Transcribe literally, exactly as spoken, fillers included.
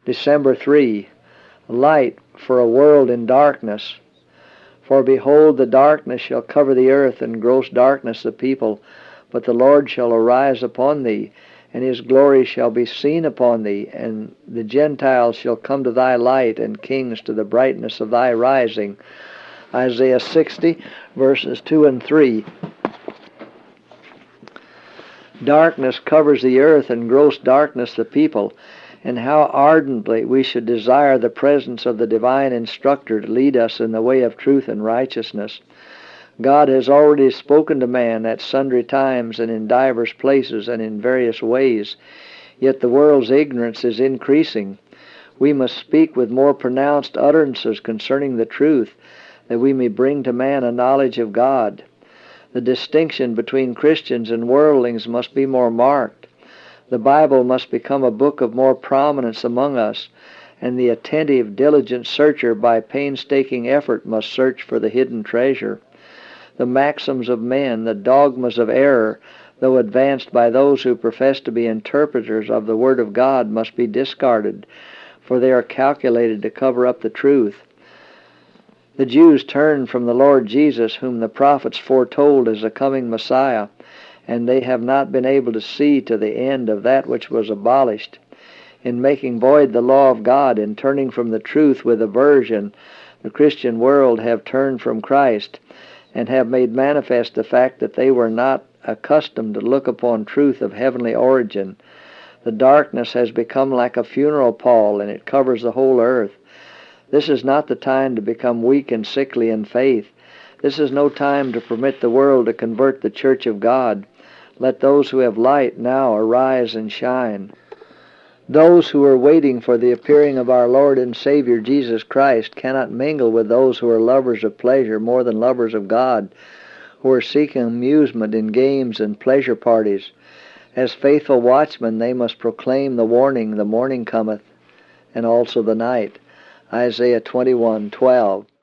December third, light for a world in darkness. For behold, the darkness shall cover the earth, and gross darkness the people. But the Lord shall arise upon thee, and his glory shall be seen upon thee. And the Gentiles shall come to thy light, and kings to the brightness of thy rising. Isaiah sixty, verses two and three. Darkness covers the earth, and gross darkness the people. And how ardently we should desire the presence of the divine instructor to lead us in the way of truth and righteousness. God has already spoken to man at sundry times and in divers places and in various ways, yet the world's ignorance is increasing. We must speak with more pronounced utterances concerning the truth, that we may bring to man a knowledge of God. The distinction between Christians and worldlings must be more marked. The Bible must become a book of more prominence among us, and the attentive, diligent searcher by painstaking effort must search for the hidden treasure. The maxims of men, the dogmas of error, though advanced by those who profess to be interpreters of the Word of God, must be discarded, for they are calculated to cover up the truth. The Jews turned from the Lord Jesus, whom the prophets foretold as the coming Messiah, and they have not been able to see to the end of that which was abolished. In making void the law of God, in turning from the truth with aversion, the Christian world have turned from Christ, and have made manifest the fact that they were not accustomed to look upon truth of heavenly origin. The darkness has become like a funeral pall, and it covers the whole earth. This is not the time to become weak and sickly in faith. This is no time to permit the world to convert the church of God. Let those who have light now arise and shine. Those who are waiting for the appearing of our Lord and Savior Jesus Christ cannot mingle with those who are lovers of pleasure more than lovers of God, who are seeking amusement in games and pleasure parties. As faithful watchmen, they must proclaim the warning, the morning cometh, and also the night. Isaiah twenty-one twelve.